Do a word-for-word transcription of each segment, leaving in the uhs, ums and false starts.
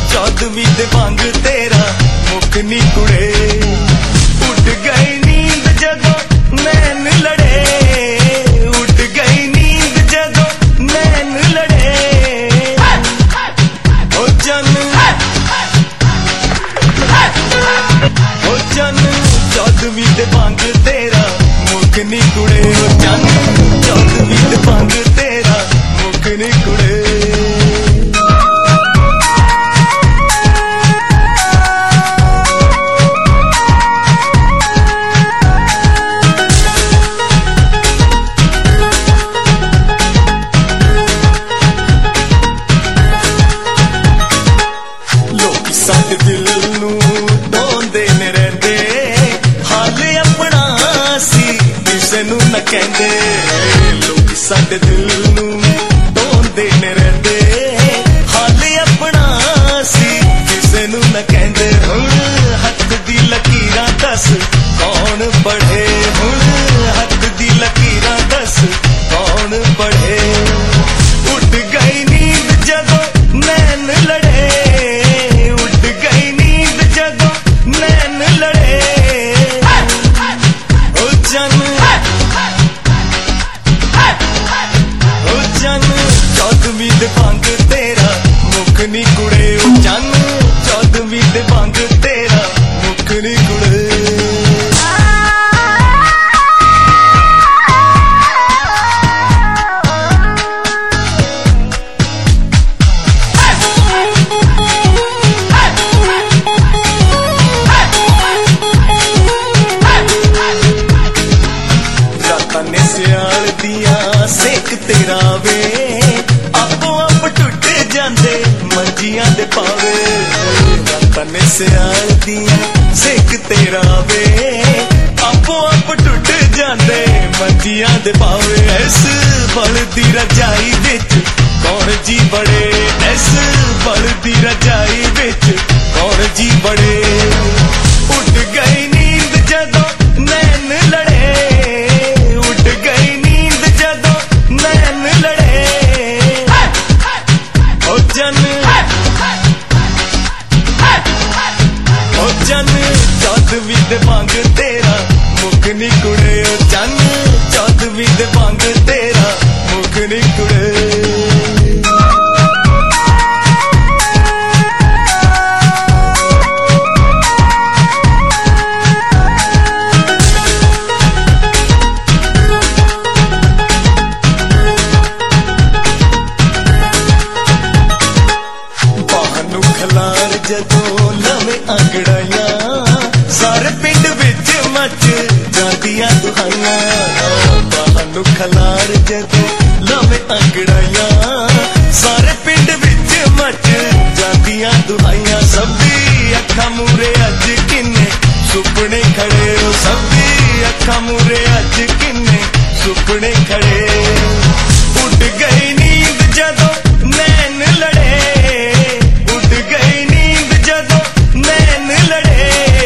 चौदहवीं दे वांग तेरा मुख नी कुड़े। उठ गई नींद जदों नैन लड़े, उठ गई नींद जदों नैन लड़े। ओ जन ओ जन चौदहवीं दे वांग तेरा मुख नी कुड़े। ओ जन चौदहवीं दे वांग तेरा मुख नी कुड़े। साडे दिल नू ढोंदे ने रहिंदे, हाल अपना सी किसे नू न कहंदे। लोग साडे दिल नू ढोंदे ने रहिंदे, हाल अपना सी किसे नू न कहंदे। हुण हथ दी लकीरां दस कौन पढ़े, हुण हथ दी लकीरां दस कौन पढ़े। उठ गई नींद जदों नैन लड़े, चौदहवीं दे वांग तेरा मुख नी कुड़े। ओ जन चौदहवीं दे वांग तेरा मुख नी कुड़े। रातां ने सियाल दिया सेक तेरा वे, मंजियां दे पावे। रातां ने सियाल दिया सेक तेरा वे, आपो आप टुट जांदे मंजियां दे पावे। इस बल दी रजाई विच कौन जी बड़े, इस बल दी रजाई विच कौन जी बड़े। उठ गई नींद जदों नैन लड़े, उठ गई नींद जदों नैन लड़े। ओ जन जन चौदहवीं दे वांग तेरा मुख नी कुड़े। ओ जन चौदहवीं दे वांग तेरा मुख नी कुड़े। बाहनू खलार जदों लवे अंगड़ाइयां, सारे पिंड विच मच जांदियां दुहाइयां। बाहनू खलार जदों लवे अंगड़ाइयां, सारे पिंड विच मच जांदियां दुहाइयां। सबदी अखां मूरे अज किन्ने सुपने खड़े, ओ सबदी अखां मूरे अज किन्ने सुपने खड़े। उठ गई नींद जदों नैन लड़े, उठ गई नींद जदों नैन लड़े।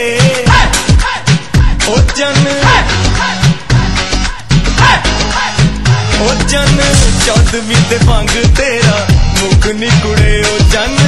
ओ जन ओ जन चौदहवीं दे वांग तेरा मुख नी कुड़े। ओ जन